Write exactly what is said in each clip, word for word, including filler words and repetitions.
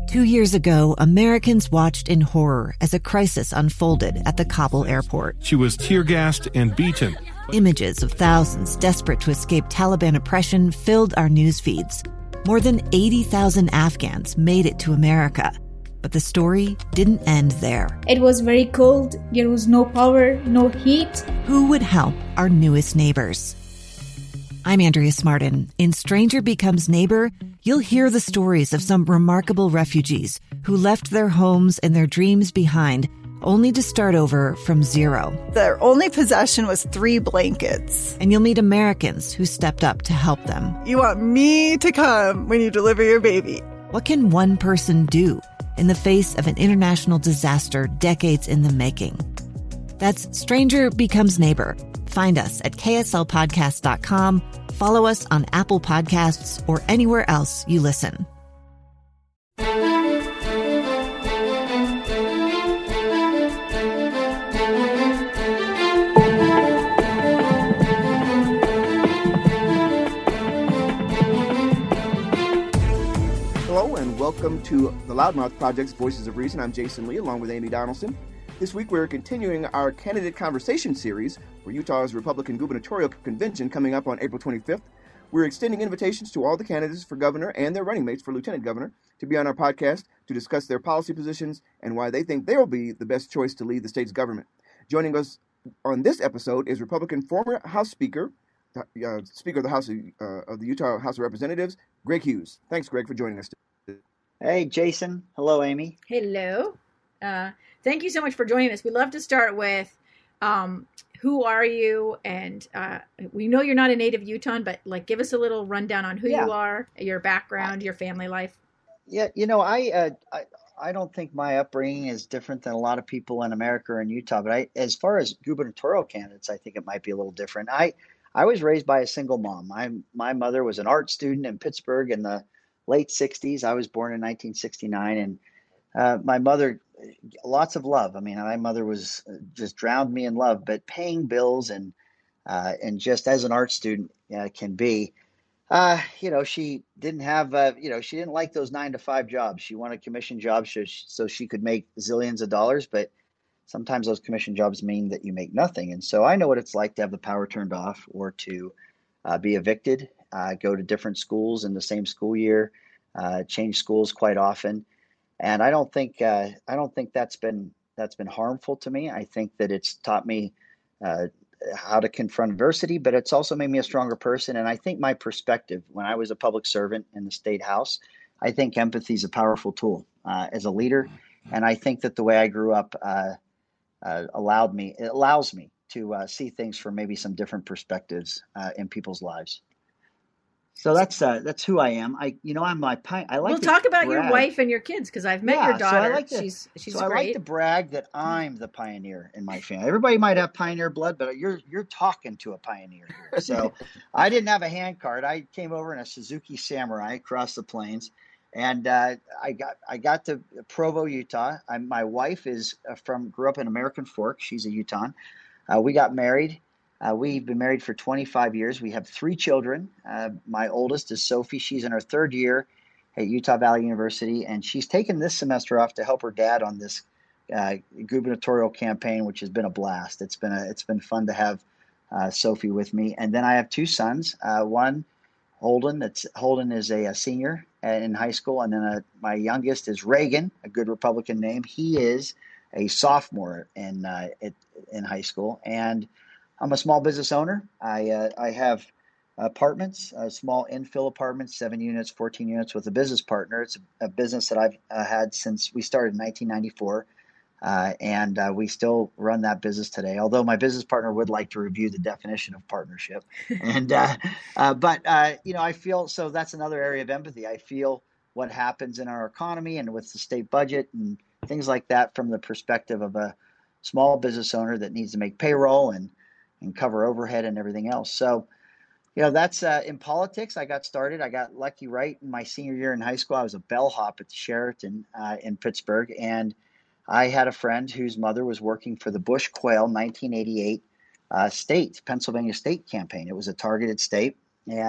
Two years ago, Americans watched in horror as a crisis unfolded at the Kabul airport. She was tear-gassed and beaten. Images of thousands desperate to escape Taliban oppression filled our news feeds. More than eighty thousand Afghans made it to America. But the story didn't end there. It was very cold. There was no power, no heat. Who would help our newest neighbors? I'm Andrea Smartin. In Stranger Becomes Neighbor, you'll hear the stories of some remarkable refugees who left their homes and their dreams behind, only to start over from zero. Their only possession was three blankets. And you'll meet Americans who stepped up to help them. You want me to come when you deliver your baby. What can one person do in the face of an international disaster decades in the making? That's Stranger Becomes Neighbor. Find us at K S L podcast dot com. Follow us on Apple Podcasts or anywhere else you listen. Hello and welcome to the Loudmouth Project's Voices of Reason. I'm Jason Lee along with Amy Donaldson. This week we're continuing our candidate conversation series for Utah's Republican Gubernatorial Convention coming up on April twenty-fifth. We're extending invitations to all the candidates for governor and their running mates for lieutenant governor to be on our podcast to discuss their policy positions and why they think they'll be the best choice to lead the state's government. Joining us on this episode is Republican former House Speaker, uh, Speaker of the House of, uh, of the Utah House of Representatives, Greg Hughes. Thanks, Greg, for joining us today. Hey, Jason. Hello, Amy. Hello. Uh, thank you so much for joining us. We'd love to start with um, who are you? And uh, we know you're not a native Utahn, but like, give us a little rundown on who yeah. you are, your background, your family life. Yeah, you know, I, uh, I I don't think my upbringing is different than a lot of people in America or in Utah. But I, as far as gubernatorial candidates, I think it might be a little different. I I was raised by a single mom. My my mother was an art student in Pittsburgh in the late sixties. I was born in nineteen sixty-nine, and uh, my mother, lots of love. I mean, my mother was just drowned me in love, but paying bills and uh, and just as an art student uh, can be, uh, you know, she didn't have, uh, you know, she didn't like those nine to five jobs. She wanted commission jobs so she, so she could make zillions of dollars, but sometimes those commission jobs mean that you make nothing. And so I know what it's like to have the power turned off or to uh, be evicted, uh, go to different schools in the same school year, uh, change schools quite often. And I don't think uh, I don't think that's been that's been harmful to me. I think that it's taught me uh, how to confront adversity, but it's also made me a stronger person. And I think my perspective when I was a public servant in the state house, I think empathy is a powerful tool uh, as a leader. And I think that the way I grew up uh, uh, allowed me it allows me to uh, see things from maybe some different perspectives uh, in people's lives. So that's uh, that's who I am. I you know I'm my I like. We'll to talk about brag. your wife and your kids because I've met yeah, your daughter. So I like to, she's she's so great. I like to brag that I'm the pioneer in my family. Everybody might have pioneer blood, but you're you're talking to a pioneer here. So I didn't have a hand card. I came over in a Suzuki Samurai across the plains, and uh, I got I got to Provo, Utah. I, my wife is from grew up in American Fork. She's a Utahn. Uh, we got married. Uh, we've been married for twenty-five years. We have three children. Uh, my oldest is Sophie. She's in her third year at Utah Valley University, and she's taken this semester off to help her dad on this uh, gubernatorial campaign, which has been a blast. It's been a, it's been fun to have uh, Sophie with me. And then I have two sons. Uh, one, Holden. That's Holden is a, a senior in high school, and then uh my youngest is Reagan, a good Republican name. He is a sophomore in uh, in high school, and I'm a small business owner. I uh, I have apartments, uh, small infill apartments, seven units, fourteen units with a business partner. It's a, a business that I've uh, had since we started in nineteen ninety-four, uh, and uh, we still run that business today. Although my business partner would like to review the definition of partnership, and uh, uh, but uh, you know I feel so that's another area of empathy. I feel what happens in our economy and with the state budget and things like that from the perspective of a small business owner that needs to make payroll and and cover overhead and everything else. So, you know, that's uh, in politics. I got started. I got lucky right in my senior year in high school. I was a bellhop at the Sheraton uh, in Pittsburgh. And I had a friend whose mother was working for the Bush Quayle nineteen eighty-eight uh, state, Pennsylvania state campaign. It was a targeted state. And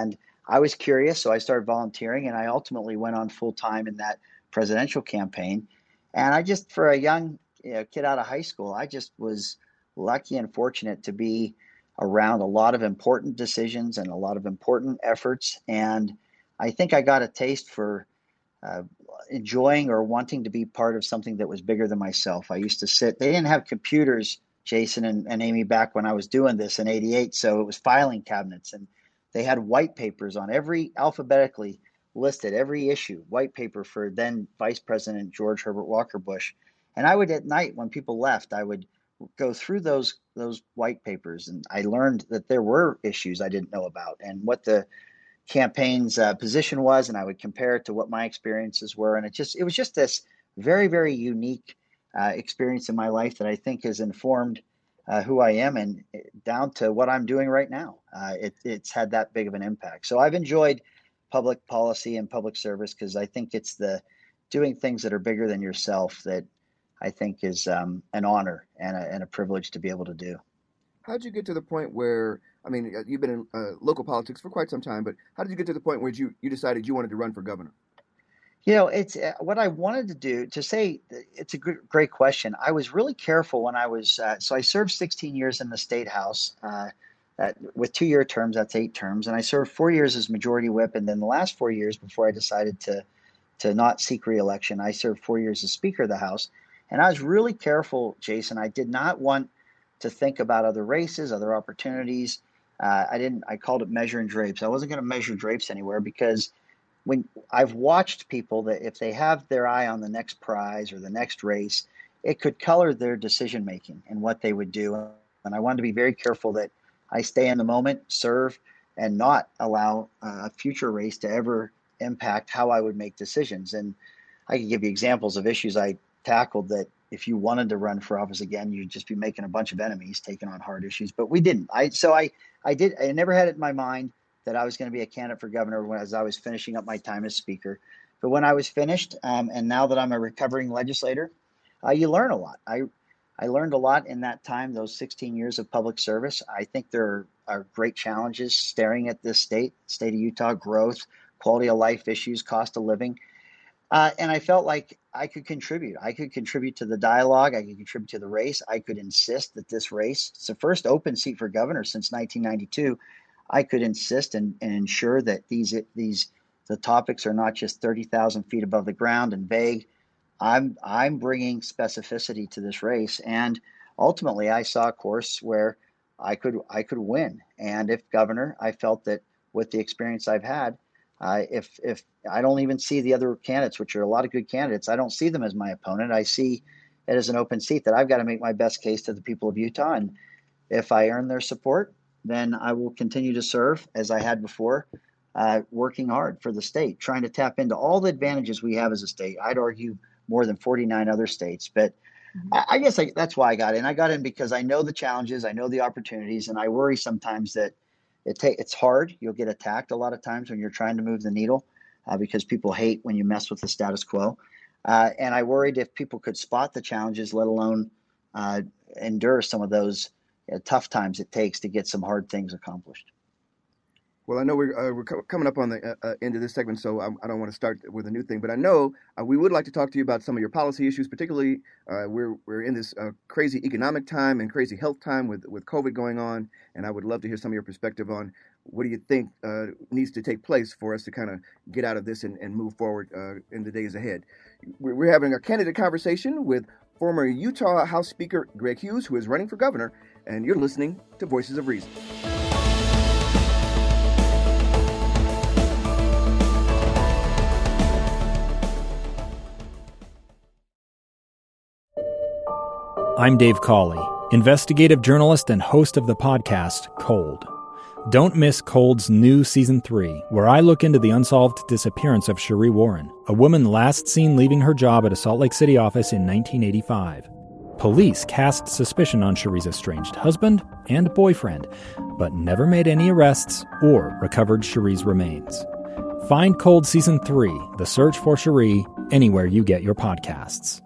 I was curious, so I started volunteering, and I ultimately went on full-time in that presidential campaign. And I just, for a young you know, kid out of high school, I just was lucky and fortunate to be around a lot of important decisions and a lot of important efforts. And I think I got a taste for uh, enjoying or wanting to be part of something that was bigger than myself. I used to sit, they didn't have computers, Jason and, and Amy, back when I was doing this in eighty-eight. So it was filing cabinets, and they had white papers on every, alphabetically listed, every issue, white paper for then Vice President George Herbert Walker Bush. And I would, at night when people left, I would go through those those white papers, and I learned that there were issues I didn't know about and what the campaign's uh, position was, and I would compare it to what my experiences were. And it just it was just this very, very unique uh, experience in my life that I think has informed uh, who I am and down to what I'm doing right now. Uh, it, it's had that big of an impact. So I've enjoyed public policy and public service because I think it's the doing things that are bigger than yourself that I think is um, an honor and a, and a privilege to be able to do. How did you get to the point where, I mean, you've been in uh, local politics for quite some time, but how did you get to the point where you, you decided you wanted to run for governor? You know, it's uh, what I wanted to do to say, it's a good, great question. I was really careful when I was, uh, so I served sixteen years in the state house uh, that, with two year terms, that's eight terms. And I served four years as majority whip. And then the last four years before I decided to, to not seek reelection, I served four years as Speaker of the House. And I was really careful, Jason. I did not want to think about other races, other opportunities. Uh, I didn't, I called it measuring drapes. I wasn't going to measure drapes anywhere because when I've watched people that if they have their eye on the next prize or the next race, it could color their decision making and what they would do. And I wanted to be very careful that I stay in the moment, serve, and not allow a future race to ever impact how I would make decisions. And I could give you examples of issues I tackled that if you wanted to run for office again, you'd just be making a bunch of enemies, taking on hard issues. But we didn't. I so I I did. I never had it in my mind that I was going to be a candidate for governor when, as I was finishing up my time as Speaker. But when I was finished, um, and now that I'm a recovering legislator, uh, you learn a lot. I I learned a lot in that time, those sixteen years of public service. I think there are, are great challenges staring at this state, state of Utah, growth, quality of life issues, cost of living. Uh, and I felt like I could contribute. I could contribute to the dialogue. I could contribute to the race. I could insist that this race, it's the first open seat for governor since nineteen ninety-two. I could insist and, and ensure that these these the topics are not just thirty thousand feet above the ground and vague. I'm I'm bringing specificity to this race, and ultimately, I saw a course where I could I could win. And if governor, I felt that with the experience I've had, uh, if if I don't even see the other candidates, which are a lot of good candidates, I don't see them as my opponent. I see it as an open seat that I've got to make my best case to the people of Utah, and if I earn their support, then I will continue to serve as I had before, uh, working hard for the state, trying to tap into all the advantages we have as a state. I'd argue more than forty-nine other states. But mm-hmm. I, I guess I, that's why I got in. I got in because I know the challenges, I know the opportunities, and I worry sometimes that it ta- it's hard. You'll get attacked a lot of times when you're trying to move the needle uh, because people hate when you mess with the status quo. Uh, and I worried if people could spot the challenges, let alone uh, endure some of those uh, tough times it takes to get some hard things accomplished. Well, I know we're, uh, we're co- coming up on the uh, end of this segment, so I, I don't want to start with a new thing. But I know uh, we would like to talk to you about some of your policy issues, particularly uh, we're we're in this uh, crazy economic time and crazy health time with, with COVID going on. And I would love to hear some of your perspective on what do you think uh, needs to take place for us to kind of get out of this and, and move forward uh, in the days ahead. We're, we're having a candidate conversation with former Utah House Speaker Greg Hughes, who is running for governor, and you're listening to Voices of Reason. I'm Dave Cawley, investigative journalist and host of the podcast Cold. Don't miss Cold's new Season three, where I look into the unsolved disappearance of Cherie Warren, a woman last seen leaving her job at a Salt Lake City office in nineteen eighty-five. Police cast suspicion on Cherie's estranged husband and boyfriend, but never made any arrests or recovered Cherie's remains. Find Cold Season three, The Search for Cherie, anywhere you get your podcasts.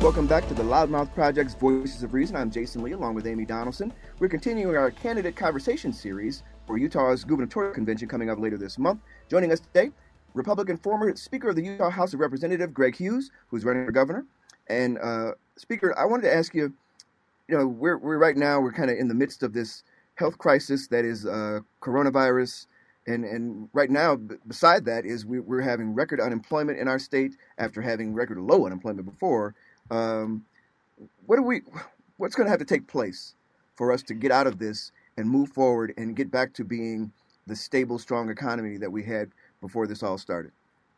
Welcome back to the Loudmouth Project's Voices of Reason. I'm Jason Lee, along with Amy Donaldson. We're continuing our candidate conversation series for Utah's gubernatorial convention coming up later this month. Joining us today, Republican former Speaker of the Utah House of Representatives, Greg Hughes, who's running for governor. And uh, Speaker, I wanted to ask you, you know, we're we're right now we're kind of in the midst of this health crisis that is uh, coronavirus. And and right now, b- beside that, is we, we're having record unemployment in our state after having record low unemployment before. Um, what do we? What's going to have to take place for us to get out of this and move forward and get back to being the stable, strong economy that we had before this all started?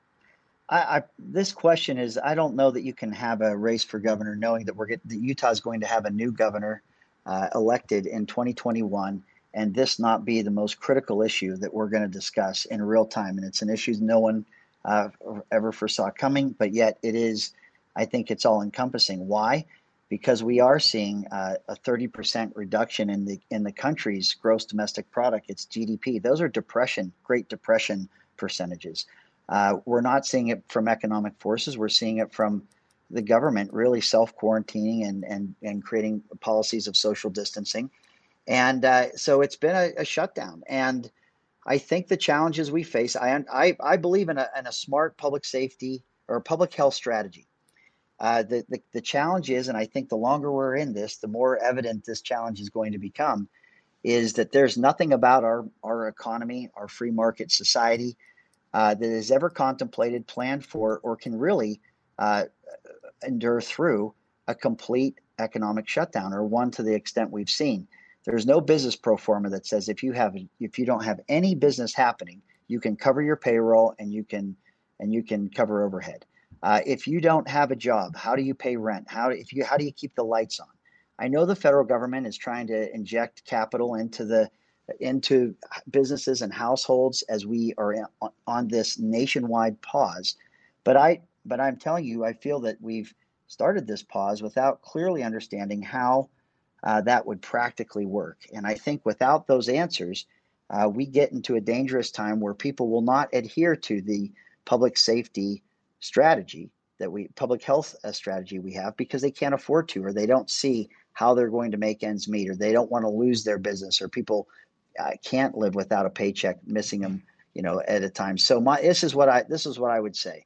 I, I this question is, I don't know that you can have a race for governor knowing that we're get, that Utah is going to have a new governor uh, elected in twenty twenty-one. And this not be the most critical issue that we're going to discuss in real time. And it's an issue no one uh, ever foresaw coming, but yet it is, I think it's all encompassing. Why? Because we are seeing uh, a thirty percent reduction in the in the country's gross domestic product, its G D P. Those are depression, Great Depression percentages. Uh, we're not seeing it from economic forces. We're seeing it from the government really self-quarantining and, and, and creating policies of social distancing. And uh, so it's been a, a shutdown. And I think the challenges we face, I I, I believe in a, in a smart public safety or public health strategy. Uh, the, the, the challenge is, and I think the longer we're in this, the more evident this challenge is going to become, is that there's nothing about our, our economy, our free market society uh, that is ever contemplated, planned for, or can really uh, endure through a complete economic shutdown, or one to the extent we've seen. There's no business pro forma that says if you have if you don't have any business happening, you can cover your payroll and you can and you can cover overhead. Uh, if you don't have a job, how do you pay rent? How if you how do you keep the lights on? I know the federal government is trying to inject capital into the into businesses and households as we are on, on this nationwide pause, but I but I'm telling you, I feel that we've started this pause without clearly understanding how Uh, that would practically work. And I think without those answers, uh, we get into a dangerous time where people will not adhere to the public safety strategy that we, public health uh, strategy we have, because they can't afford to, or they don't see how they're going to make ends meet, or they don't want to lose their business, or people uh, can't live without a paycheck, missing them, you know, at a time. So my, this is what I, this is what I would say.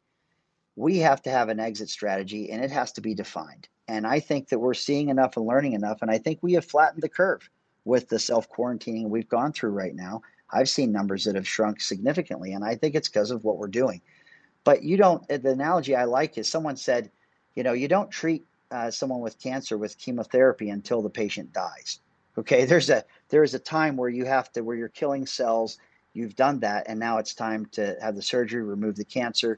We have to have an exit strategy, and it has to be defined. And I think that we're seeing enough and learning enough. And I think we have flattened the curve with the self-quarantining we've gone through right now. I've seen numbers that have shrunk significantly, and I think it's because of what we're doing. But you don't, the analogy I like is someone said, you know, you don't treat uh, someone with cancer with chemotherapy until the patient dies. Okay, there's a there's a time where you have to, where you're killing cells. You've done that, and now it's time to have the surgery, remove the cancer.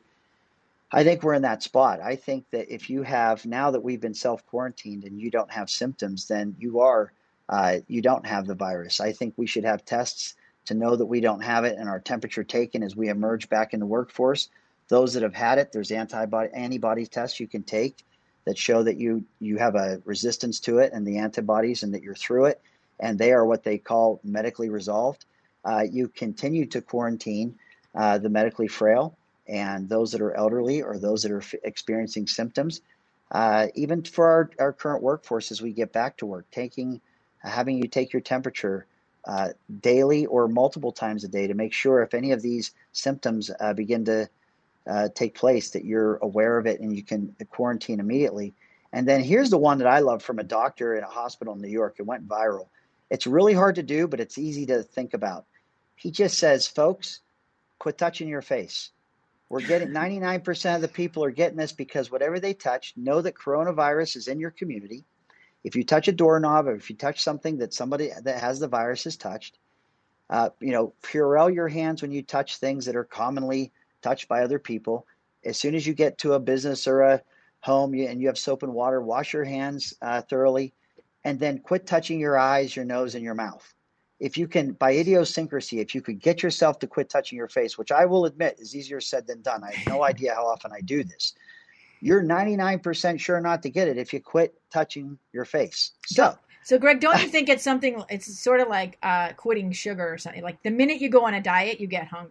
I think we're in that spot. I think that if you have, now that we've been self-quarantined and you don't have symptoms, then you are, uh, you don't have the virus. I think we should have tests to know that we don't have it, and our temperature taken as we emerge back in the workforce. Those that have had it, there's antibody antibody tests you can take that show that you you have a resistance to it and the antibodies, and that you're through it, and they are what they call medically resolved. Uh, you continue to quarantine uh, the medically frail and those that are elderly, or those that are f- experiencing symptoms. Uh, even for our, our current workforce, as we get back to work, taking having you take your temperature uh, daily or multiple times a day to make sure if any of these symptoms uh, begin to uh, take place, that you're aware of it and you can quarantine immediately. And then here's the one that I love from a doctor in a hospital in New York. It went viral. It's really hard to do, but it's easy to think about. He just says, folks, quit touching your face. We're getting ninety-nine percent of the people are getting this because whatever they touch, know that coronavirus is in your community. If you touch a doorknob, or if you touch something that somebody that has the virus has touched, uh, you know, Purell your hands when you touch things that are commonly touched by other people. As soon as you get to a business or a home and you have soap and water, wash your hands uh, thoroughly, and then quit touching your eyes, your nose, and your mouth. If you can, by idiosyncrasy, if you could get yourself to quit touching your face, which I will admit is easier said than done. I have no idea how often I do this. You're ninety-nine percent sure not to get it if you quit touching your face. So, so Greg, don't you think it's something, it's sort of like uh, quitting sugar or something? Like the minute you go on a diet, you get hungry.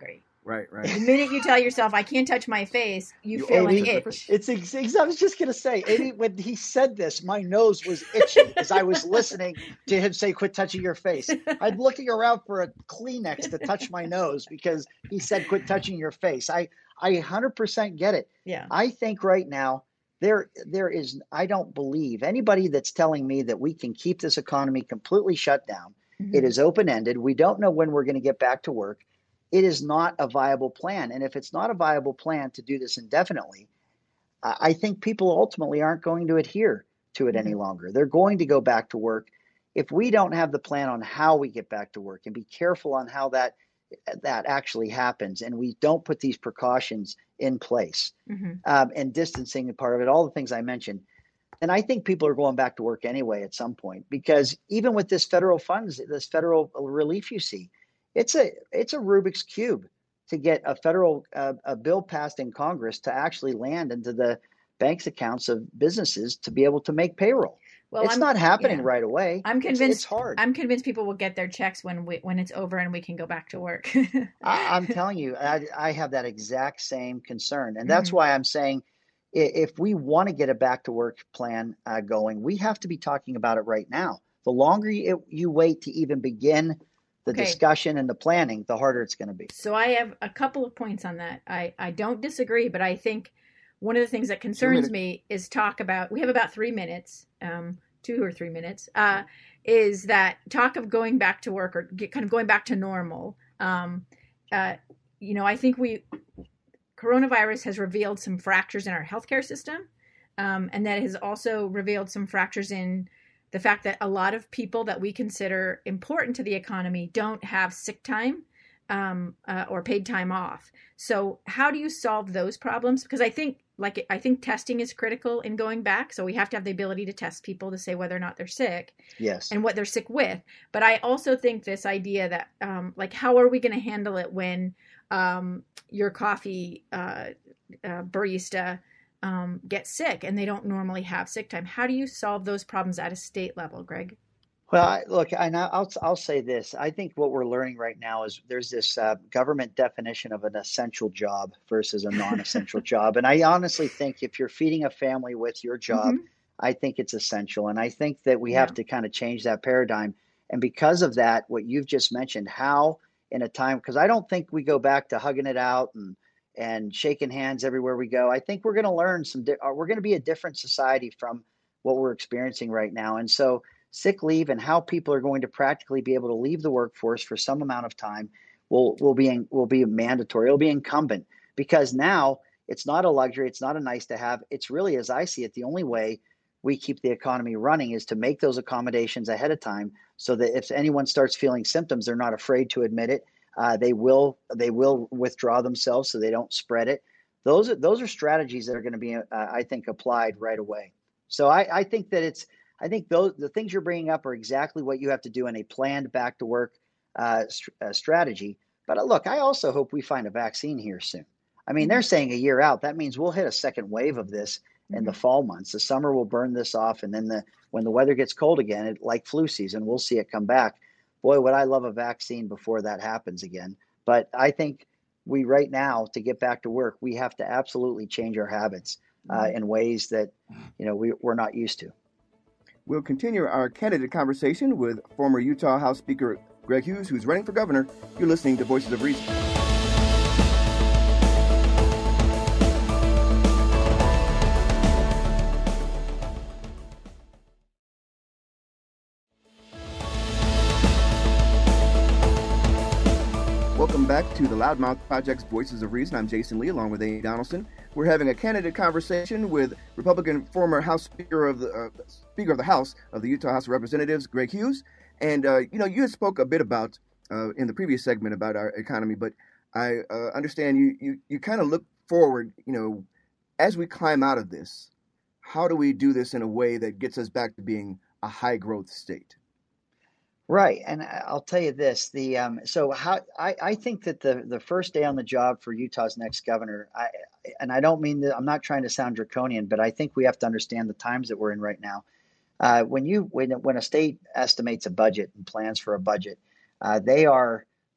Right, right. The minute you tell yourself, I can't touch my face, you, you feel an itch. It's, it's, I was just going to say, Amy, when he said this, my nose was itching as I was listening to him say, quit touching your face. I'm looking around for a Kleenex to touch my nose because he said, quit touching your face. I, I one hundred percent get it. Yeah. I think right now, there, there is, I don't believe anybody that's telling me that we can keep this economy completely shut down. Mm-hmm. It is open-ended. We don't know when we're going to get back to work. It is not a viable plan. And if it's not a viable plan to do this indefinitely, I think people ultimately aren't going to adhere to it any longer. They're going to go back to work. If we don't have the plan on how we get back to work and be careful on how that that actually happens, and we don't put these precautions in place, mm-hmm. um, and distancing is part of it, all the things I mentioned, and I think people are going back to work anyway at some point, because even with this federal funds, this federal relief you see, It's a it's a Rubik's Cube to get a federal uh, a bill passed in Congress to actually land into the bank's accounts of businesses to be able to make payroll. Well, it's I'm, not happening yeah. right away. I'm convinced it's, it's hard. I'm convinced people will get their checks when we, when it's over and we can go back to work. I, I'm telling you, I, I have that exact same concern, and that's mm-hmm. why I'm saying if we want to get a back to work plan uh, going, we have to be talking about it right now. The longer you, you wait to even begin the okay. discussion and the planning, the harder it's going to be. So I have a couple of points on that. I, I don't disagree, but I think one of the things that concerns me is talk about, we have about three minutes, um, two or three minutes, uh, is that talk of going back to work or get, kind of going back to normal. Um, uh, you know, I think we, coronavirus has revealed some fractures in our healthcare system. Um, and that has also revealed some fractures in the fact that a lot of people that we consider important to the economy don't have sick time um, uh, or paid time off. So how do you solve those problems? Because I think, like, I think testing is critical in going back. So we have to have the ability to test people to say whether or not they're sick. Yes. And what they're sick with. But I also think this idea that, um, like, how are we going to handle it when um, your coffee uh, uh, barista Um, get sick and they don't normally have sick time? How do you solve those problems at a state level, Greg? Well, I, look, I, I'll I'll say this. I think what we're learning right now is there's this uh, government definition of an essential job versus a non-essential job. And I honestly think if you're feeding a family with your job, mm-hmm. I think it's essential. And I think that we yeah. have to kind of change that paradigm. And because of that, what you've just mentioned, how in a time, because I don't think we go back to hugging it out and and shaking hands everywhere we go. I think we're going to learn some, di- we're going to be a different society from what we're experiencing right now. And so sick leave and how people are going to practically be able to leave the workforce for some amount of time will, will be, will be mandatory. It'll be incumbent, because now it's not a luxury. It's not a nice to have. It's really, as I see it, the only way we keep the economy running is to make those accommodations ahead of time so that if anyone starts feeling symptoms, they're not afraid to admit it. Uh, they will they will withdraw themselves so they don't spread it. Those are those are strategies that are going to be, uh, I think, applied right away. So I, I think that it's I think those the things you're bringing up are exactly what you have to do in a planned back to work uh, st- uh, strategy. But uh, look, I also hope we find a vaccine here soon. I mean, they're saying a year out. That means we'll hit a second wave of this mm-hmm. in the fall months. The summer will burn this off, and then the when the weather gets cold again, it, like flu season, we'll see it come back. Boy, would I love a vaccine before that happens again. But I think we right now, to get back to work, we have to absolutely change our habits uh, in ways that, you know, we, we're not used to. We'll continue our candidate conversation with former Utah House Speaker Greg Hughes, who's running for governor. You're listening to Voices of Reason. Welcome back to the Loudmouth Project's Voices of Reason. I'm Jason Lee, along with Amy Donaldson. We're having a candidate conversation with Republican former House Speaker of the uh, Speaker of the House of the Utah House of Representatives, Greg Hughes. And uh, you know, you spoke a bit about uh, in the previous segment about our economy, but I uh, understand you you you kind of look forward. You know, as we climb out of this, how do we do this in a way that gets us back to being a high growth state? Right. And I'll tell you this, the um, so how I, I think that the, the first day on the job for Utah's next governor, I, and I don't mean that I'm not trying to sound draconian, but I think we have to understand the times that we're in right now. Uh, when you when when a state estimates a budget and plans for a budget, uh, they are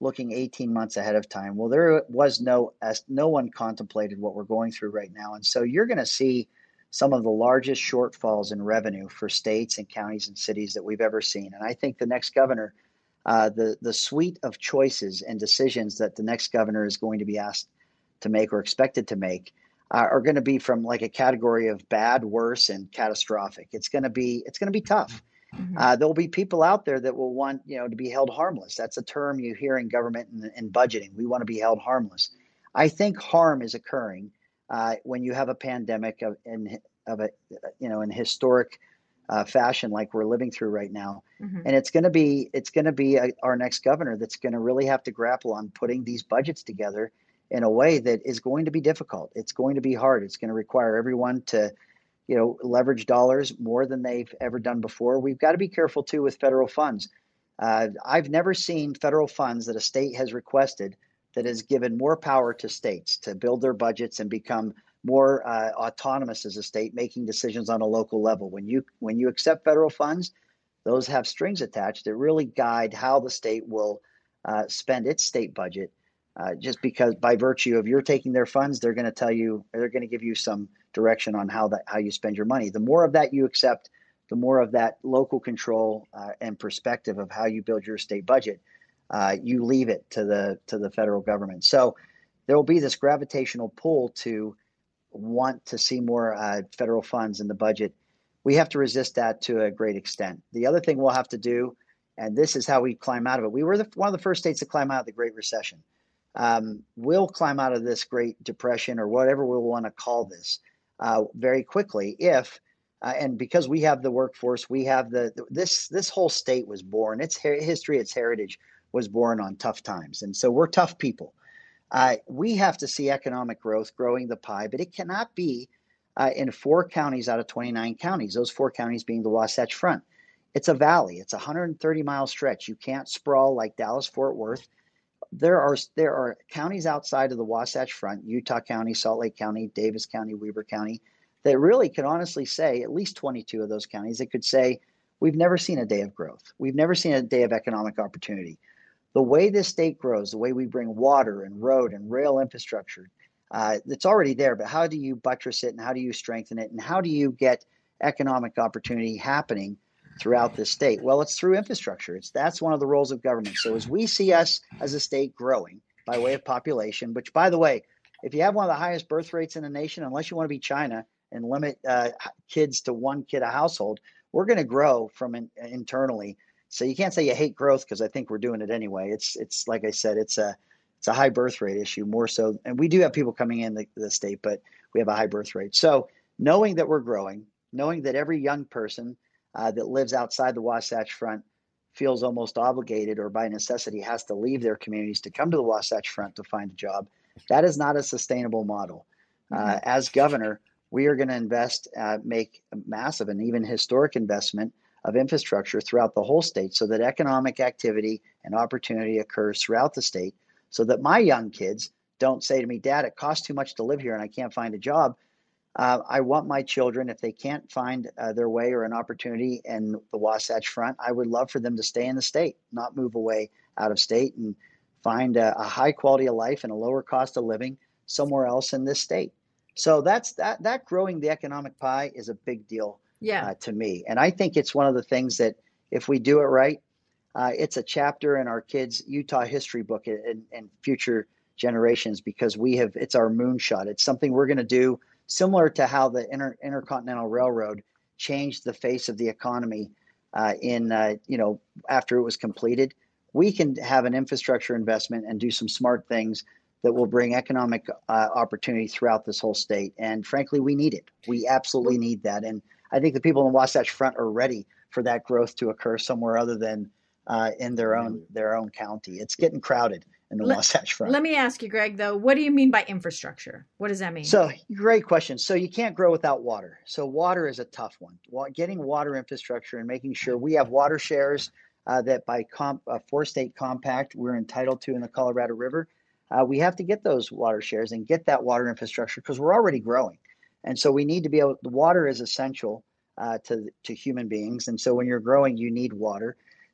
looking eighteen months ahead of time. Well, there was no, no one contemplated what we're going through right now. And so you're going to see some of the largest shortfalls in revenue for states and counties and cities that we've ever seen. And I think the next governor, uh, the, the suite of choices and decisions that the next governor is going to be asked to make or expected to make uh, are going to be from like a category of bad, worse, and catastrophic. It's going to be, it's going to be tough. Mm-hmm. Uh, there'll be people out there that will want, you know, to be held harmless. That's a term you hear in government and in budgeting. We want to be held harmless. I think harm is occurring uh, when you have a pandemic of, in, of a, you know, in historic uh, fashion like we're living through right now. Mm-hmm. And it's going to be, it's going to be a, our next governor that's going to really have to grapple on putting these budgets together in a way that is going to be difficult. It's going to be hard. It's going to require everyone to, you know, leverage dollars more than they've ever done before. We've got to be careful too with federal funds. Uh, I've never seen federal funds that a state has requested that has given more power to states to build their budgets and become more uh, autonomous as a state, making decisions on a local level. When you when you accept federal funds, those have strings attached that really guide how the state will uh, spend its state budget. Uh, just because by virtue of you're taking their funds, they're going to tell you, they're going to give you some direction on how that how you spend your money. The more of that you accept, the more of that local control uh, and perspective of how you build your state budget, uh, you leave it to the to the federal government. So there will be this gravitational pull to want to see more uh, federal funds in the budget. We have to resist that to a great extent. The other thing we'll have to do, and this is how we climb out of it. We were the, one of the first states to climb out of the Great Recession. Um, we'll climb out of this Great Depression or whatever we'll want to call this uh, very quickly if, uh, and because we have the workforce, we have the, this, this whole state was born, its her- history, its heritage was born on tough times. And so we're tough people. Uh, we have to see economic growth growing the pie, but it cannot be uh, in four counties out of twenty-nine counties, those four counties being the Wasatch Front. It's a valley. It's a one hundred thirty mile stretch. You can't sprawl like Dallas, Fort Worth. There are there are counties outside of the Wasatch Front, Utah County, Salt Lake County, Davis County, Weber County, that really can honestly say, at least twenty-two of those counties, that could say, we've never seen a day of growth. We've never seen a day of economic opportunity. The way this state grows, the way we bring water and road and rail infrastructure, uh, it's already there, but how do you buttress it and how do you strengthen it and how do you get economic opportunity happening throughout this state? Well, it's through infrastructure. It's that's one of the roles of government. So as we see us as a state growing by way of population, which, by the way, if you have one of the highest birth rates in the nation, unless you want to be China and limit uh, kids to one kid a household, we're going to grow from in, internally. So you can't say you hate growth because I think we're doing it anyway. It's it's like I said, it's a it's a high birth rate issue more so, and we do have people coming in the, the state, but we have a high birth rate. So knowing that we're growing, knowing that every young person Uh, that lives outside the Wasatch Front feels almost obligated or by necessity has to leave their communities to come to the Wasatch Front to find a job. That is not a sustainable model. Mm-hmm. Uh, as governor, we are going to invest, uh, make a massive and even historic investment of infrastructure throughout the whole state so that economic activity and opportunity occurs throughout the state so that my young kids don't say to me, Dad, it costs too much to live here and I can't find a job. Uh, I want my children, if they can't find uh, their way or an opportunity in the Wasatch Front, I would love for them to stay in the state, not move away out of state and find a, a high quality of life and a lower cost of living somewhere else in this state. So that's that, that growing the economic pie is a big deal yeah. uh, to me. And I think it's one of the things that if we do it right, uh, it's a chapter in our kids' Utah history book and, and future generations because we have, it's our moonshot. It's something we're going to do similar to how the Inter- Intercontinental Railroad changed the face of the economy uh, in, uh, you know, after it was completed. We can have an infrastructure investment and do some smart things that will bring economic uh, opportunity throughout this whole state. And frankly, we need it. We absolutely need that. And I think the people in the Wasatch Front are ready for that growth to occur somewhere other than uh, in their own their own county. It's getting crowded in the let, Wasatch Front. Let me ask you, Greg, though, what do you mean by infrastructure? What does that mean? So great question. So you can't grow without water. So water is a tough one. Well, getting water infrastructure and making sure we have water shares uh, that by comp, uh, four-state compact we're entitled to in the Colorado River. Uh, we have to get those water shares and get that water infrastructure because we're already growing. And so we need to be able, the water is essential uh, to, to human beings. And so when you're growing, you need water.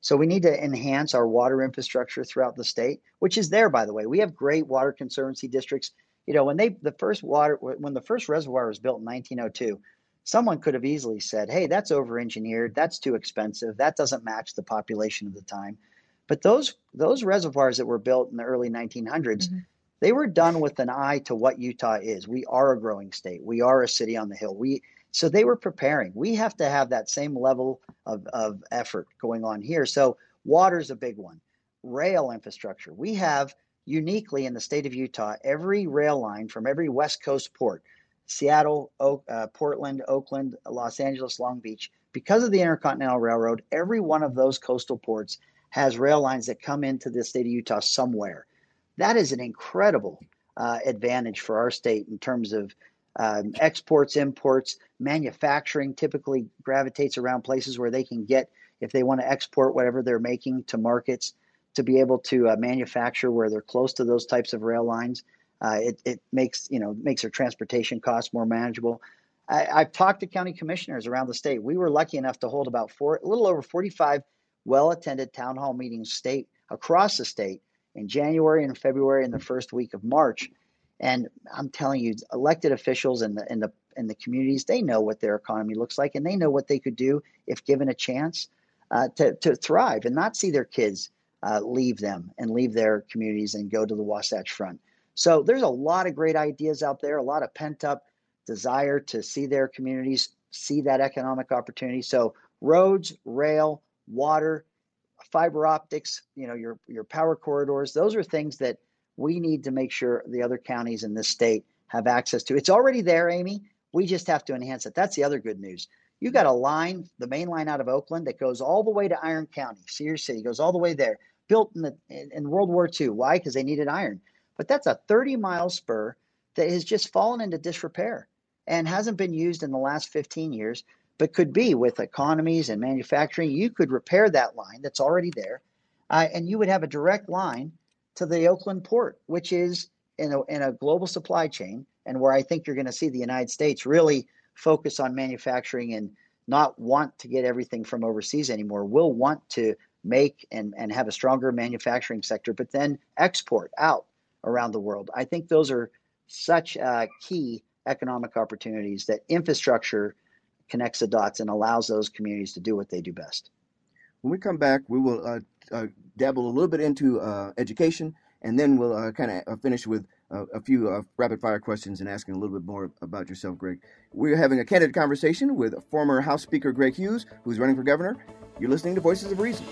So we need to enhance our water infrastructure throughout the state, which is there, by the way. We have great water conservancy districts. You know, when they the first water when the first reservoir was built in nineteen oh two, someone could have easily said, hey, that's over-engineered, that's too expensive, that doesn't match the population of the time. But those those reservoirs that were built in the early nineteen hundreds, mm-hmm. they were done with an eye to what Utah is. We are a growing state. We are a city on the hill. We so they were preparing. We have to have that same level of, of effort going on here. So water's a big one. Rail infrastructure. We have uniquely in the state of Utah, every rail line from every West Coast port, Seattle, Oak, uh, Portland, Oakland, Los Angeles, Long Beach, because of the Intercontinental Railroad, every one of those coastal ports has rail lines that come into the state of Utah somewhere. That is an incredible uh, advantage for our state in terms of um, exports, imports, manufacturing typically gravitates around places where they can get, if they want to export whatever they're making to markets, to be able to uh, manufacture where they're close to those types of rail lines. Uh, it, it makes, you know, makes their transportation costs more manageable. I, I've talked to county commissioners around the state. We were lucky enough to hold about four, a little over forty-five well-attended town hall meetings state across the state in January and February and the first week of March. And I'm telling you, elected officials in the in the in the communities, they know what their economy looks like, and they know what they could do if given a chance uh, to to thrive and not see their kids uh, leave them and leave their communities and go to the Wasatch Front. So there's a lot of great ideas out there, a lot of pent up desire to see their communities see that economic opportunity. So roads, rail, water, fiber optics, you know, your your power corridors, those are things that we need to make sure the other counties in this state have access to. It's already there, Amy. We just have to enhance it. That's the other good news. You got a line, the main line out of Oakland that goes all the way to Iron County, Cedar City, goes all the way there, built in the in, in World War Two. Why? Because they needed iron. But that's a thirty mile spur that has just fallen into disrepair and hasn't been used in the last fifteen years, but could be with economies and manufacturing. You could repair that line that's already there, uh, and you would have a direct line to the Oakland port, which is in a, in a global supply chain, and where I think you're going to see the United States really focus on manufacturing and not want to get everything from overseas anymore. We'll want to make and, and have a stronger manufacturing sector, but then export out around the world. I think those are such uh, key economic opportunities that infrastructure connects the dots and allows those communities to do what they do best. When we come back, we will uh, uh, dabble a little bit into uh, education, and then we'll uh, kind of uh, finish with uh, a few uh, rapid-fire questions and asking a little bit more about yourself, Greg. We're having a candid conversation with former House Speaker Greg Hughes, who's running for governor. You're listening to Voices of Reason.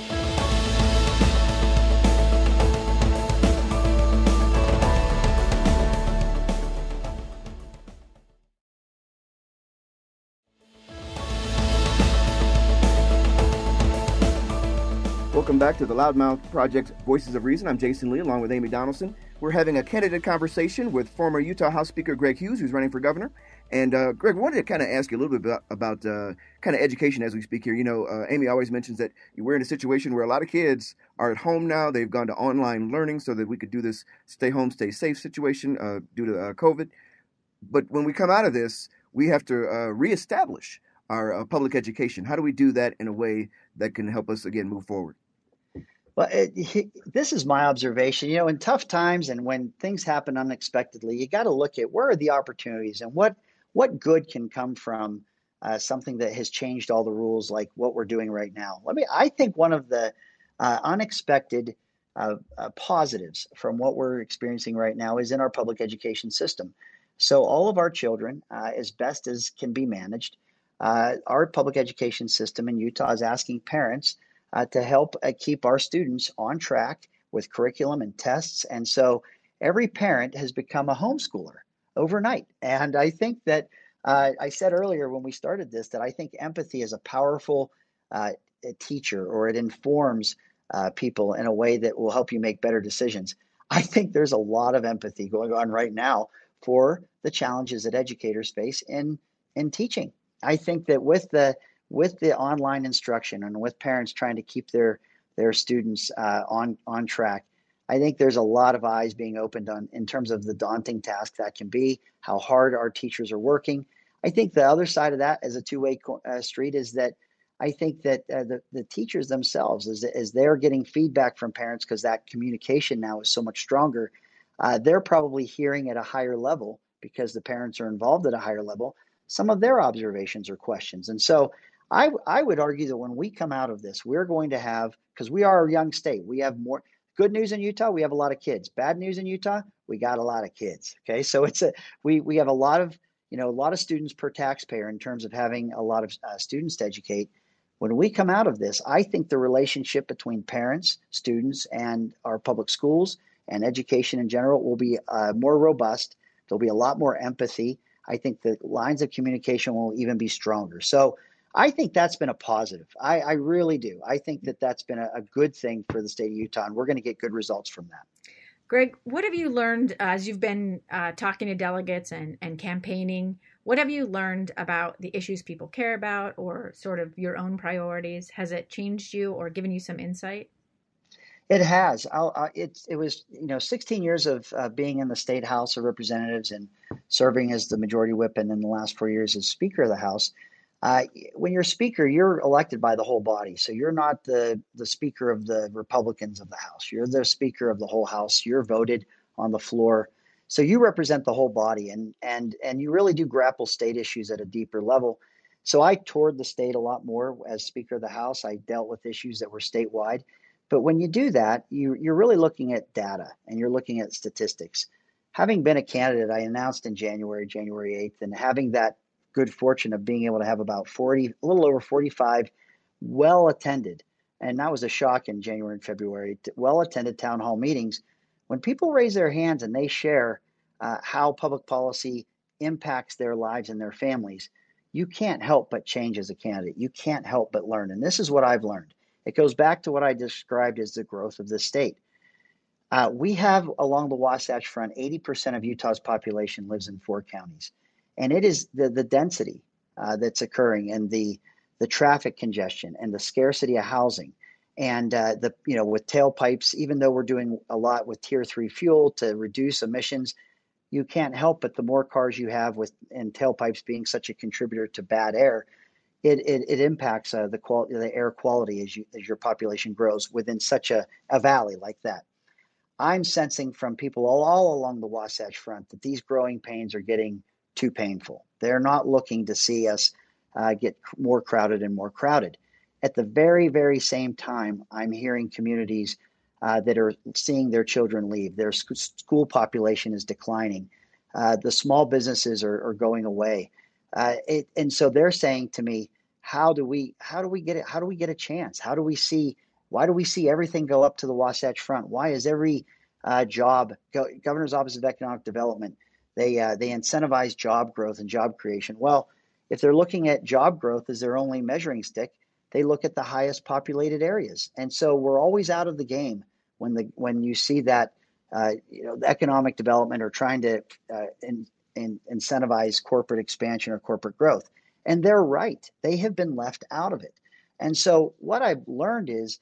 Welcome back to the Loudmouth Project's Voices of Reason. I'm Jason Lee, along with Amy Donaldson. We're having a candidate conversation with former Utah House Speaker Greg Hughes, who's running for governor. And uh, Greg, I wanted to kind of ask you a little bit about, about uh, kind of education as we speak here. You know, uh, Amy always mentions that we're in a situation where a lot of kids are at home now. They've gone to online learning so that we could do this stay home, stay safe situation uh, due to uh, COVID. But when we come out of this, we have to uh, reestablish our uh, public education. How do we do that in a way that can help us, again, move forward? Well, it, he, this is my observation. You know, in tough times and when things happen unexpectedly, you got to look at where are the opportunities and what what good can come from uh, something that has changed all the rules, like what we're doing right now. Let me. I think one of the uh, unexpected uh, uh, positives from what we're experiencing right now is in our public education system. So all of our children, uh, as best as can be managed, uh, our public education system in Utah is asking parents Uh, to help uh, keep our students on track with curriculum and tests. And so every parent has become a homeschooler overnight. And I think that uh, I said earlier when we started this that I think empathy is a powerful uh, a teacher, or it informs uh, people in a way that will help you make better decisions. I think there's a lot of empathy going on right now for the challenges that educators face in, in teaching. I think that with the with the online instruction and with parents trying to keep their their students uh, on on track, I think there's a lot of eyes being opened on in terms of the daunting task that can be, how hard our teachers are working. I think the other side of that as a two-way uh, street is that I think that uh, the, the teachers themselves, as, as they're getting feedback from parents, because that communication now is so much stronger, uh, they're probably hearing at a higher level, because the parents are involved at a higher level, some of their observations or questions. And so I, I would argue that when we come out of this, we're going to have, because we are a young state, we have more good news in Utah, we have a lot of kids. Bad news in Utah, we got a lot of kids. Okay, so it's a we we have a lot of you know a lot of students per taxpayer in terms of having a lot of uh, students to educate. When we come out of this, I think the relationship between parents, students, and our public schools and education in general will be uh, more robust. There'll be a lot more empathy. I think the lines of communication will even be stronger. So I think that's been a positive. I, I really do. I think that that's been a, a good thing for the state of Utah, and we're going to get good results from that. Greg, what have you learned uh, as you've been uh, talking to delegates and, and campaigning? What have you learned about the issues people care about, or sort of your own priorities? Has it changed you or given you some insight? It has. I'll, uh, it, it was, you know, sixteen years of uh, being in the State House of Representatives and serving as the Majority Whip, and in the last four years as Speaker of the House. Uh, when you're Speaker, you're elected by the whole body. So you're not the, the Speaker of the Republicans of the House. You're the Speaker of the whole House. You're voted on the floor. So you represent the whole body, and and and you really do grapple state issues at a deeper level. So I toured the state a lot more as Speaker of the House. I dealt with issues that were statewide. But when you do that, you, you're really looking at data and you're looking at statistics. Having been a candidate, I announced in January, January eighth, and having that good fortune of being able to have about forty, a little over forty-five well-attended, and that was a shock in January and February, well-attended town hall meetings. When people raise their hands and they share uh, how public policy impacts their lives and their families, you can't help but change as a candidate. You can't help but learn. And this is what I've learned. It goes back to what I described as the growth of the state. Uh, we have along the Wasatch Front, eighty percent of Utah's population lives in four counties. And it is the, the density uh, that's occurring, and the the traffic congestion and the scarcity of housing, and uh, the you know with tailpipes. Even though we're doing a lot with Tier Three fuel to reduce emissions, you can't help but the more cars you have with and tailpipes being such a contributor to bad air, it it, it impacts uh, the quality, the air quality as you as your population grows within such a, a valley like that. I'm sensing from people all, all along the Wasatch Front that these growing pains are getting too painful. They're not looking to see us uh, get more crowded and more crowded. At the very, very same time, I'm hearing communities uh, that are seeing their children leave. Their sc- school population is declining. Uh, the small businesses are, are going away. Uh, it, and so they're saying to me, how do we, how do we get it? How do we get a chance? How do we see, why do we see everything go up to the Wasatch Front? Why is every uh, job, Go- Governor's Office of Economic Development, They uh, they incentivize job growth and job creation. Well, if they're looking at job growth as their only measuring stick, they look at the highest populated areas. And so we're always out of the game when the when you see that uh, you know the economic development or trying to uh, in, in incentivize corporate expansion or corporate growth. And they're right; they have been left out of it. And so what I've learned is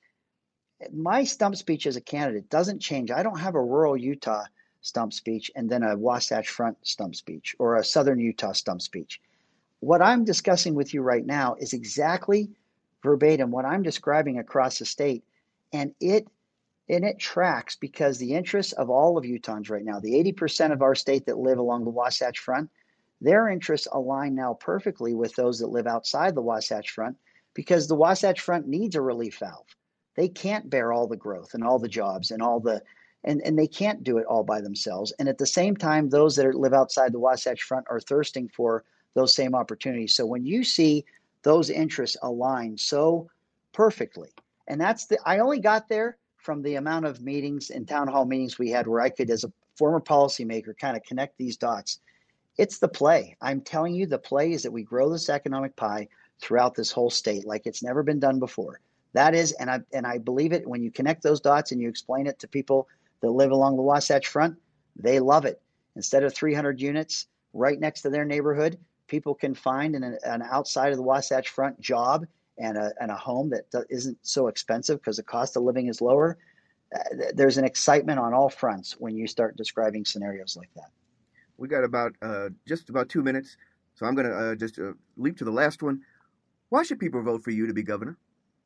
my stump speech as a candidate doesn't change. I don't have a rural Utah stump speech and then a Wasatch Front stump speech or a Southern Utah stump speech. What I'm discussing with you right now is exactly verbatim what I'm describing across the state, and it and it tracks because the interests of all of Utahns right now, the eighty percent of our state that live along the Wasatch Front, their interests align now perfectly with those that live outside the Wasatch Front, because the Wasatch Front needs a relief valve. They can't bear all the growth and all the jobs and all the And, and they can't do it all by themselves. And at the same time, those that are, live outside the Wasatch Front are thirsting for those same opportunities. So when you see those interests align so perfectly, and that's the, I only got there from the amount of meetings and town hall meetings we had where I could, as a former policymaker, kind of connect these dots. It's the play. I'm telling you, the play is that we grow this economic pie throughout this whole state like it's never been done before. That is, and I, and I believe it when you connect those dots and you explain it to people that live along the Wasatch Front, they love it. Instead of three hundred units right next to their neighborhood, people can find an, an outside of the Wasatch Front job and a, and a home that isn't so expensive because the cost of living is lower. Uh, there's an excitement on all fronts when you start describing scenarios like that. We got about uh, just about two minutes, so I'm going to uh, just uh, leap to the last one. Why should people vote for you to be governor?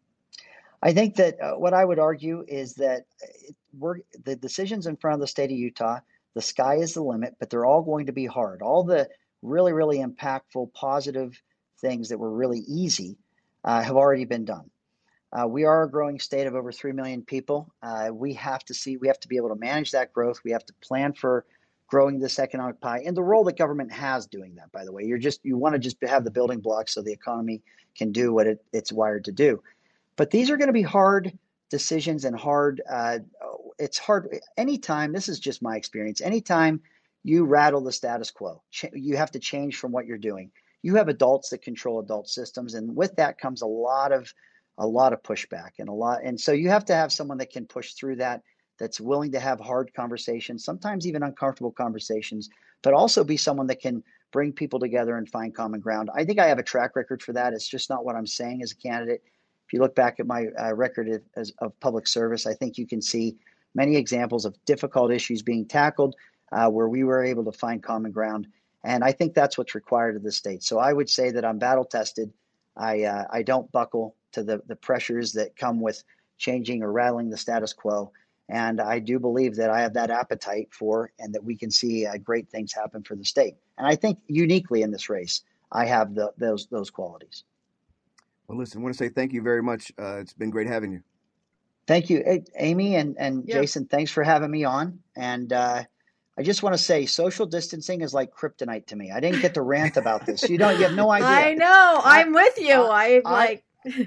I think that uh, what I would argue is that it, we're, the decisions in front of the state of Utah, the sky is the limit, but they're all going to be hard. All the really, really impactful, positive things that were really easy uh, have already been done. Uh, we are a growing state of over three million people. Uh, we have to see, we have to be able to manage that growth. We have to plan for growing this economic pie and the role that government has doing that, by the way. You're just, you want to just have the building blocks so the economy can do what it, it's wired to do. But these are going to be hard decisions and hard, uh, it's hard anytime, this is just my experience, anytime you rattle the status quo, ch- you have to change from what you're doing. You have adults that control adult systems, and with that comes a lot of a lot of pushback and a lot. And so you have to have someone that can push through that, that's willing to have hard conversations, sometimes even uncomfortable conversations, but also be someone that can bring people together and find common ground. I think I have a track record for that. It's just not what I'm saying as a candidate. If you look back at my uh, record of, as, of public service, I think you can see many examples of difficult issues being tackled uh, where we were able to find common ground. And I think that's what's required of the state. So I would say that I'm battle tested. I uh, I don't buckle to the, the pressures that come with changing or rattling the status quo. And I do believe that I have that appetite for, and that we can see uh, great things happen for the state. And I think uniquely in this race, I have the, those those qualities. Well, listen, I want to say thank you very much. Uh, it's been great having you. Thank you, hey, Amy and, and Yeah. Jason. Thanks for having me on. And uh, I just want to say social distancing is like kryptonite to me. I didn't get to rant about this. You don't, you have no idea. I know. I'm with you. I- I'm I- like,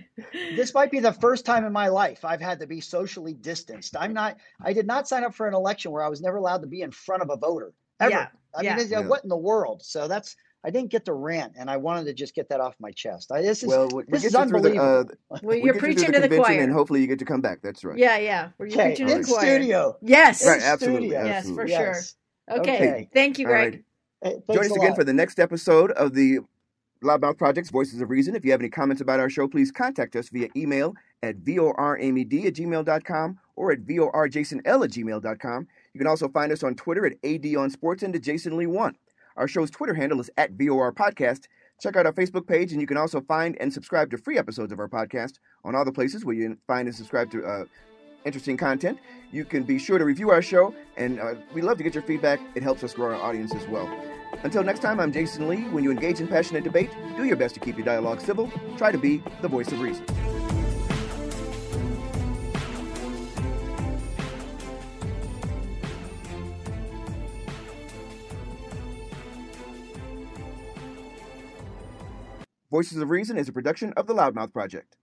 This might be the first time in my life I've had to be socially distanced. I'm not, I did not sign up for an election where I was never allowed to be in front of a voter ever. Yeah, I yeah. mean, it's, uh, Yeah. what in the world? So that's, I didn't get to rant, and I wanted to just get that off my chest. I, this is, Well, we, we this get is you through the, unbelievable. uh, well, we you're get you through preaching to the convention, choir. and hopefully you get to come back. That's right. Yeah, yeah. We're you're Okay, preaching to in the choir. studio. Yes. Right, absolutely. Studio. Yes, absolutely. for Yes. sure. Okay. Okay. Thank you, All Greg. right. Hey, Join thanks us a again lot. for the next episode of the Loudmouth Project's Voices of Reason. If you have any comments about our show, please contact us via email at voramyd at gmail dot com or at vorjasonl at gmail dot com. You can also find us on Twitter at adonsports and at Jason Lee one. Our show's Twitter handle is at V O R Podcast. Check out our Facebook page, and you can also find and subscribe to free episodes of our podcast on all the places where you can find and subscribe to uh, interesting content. You can be sure to review our show, and uh, we love to get your feedback. It helps us grow our audience as well. Until next time, I'm Jason Lee. When you engage in passionate debate, do your best to keep your dialogue civil. Try to be the voice of reason. Voices of Reason is a production of the Loudmouth Project.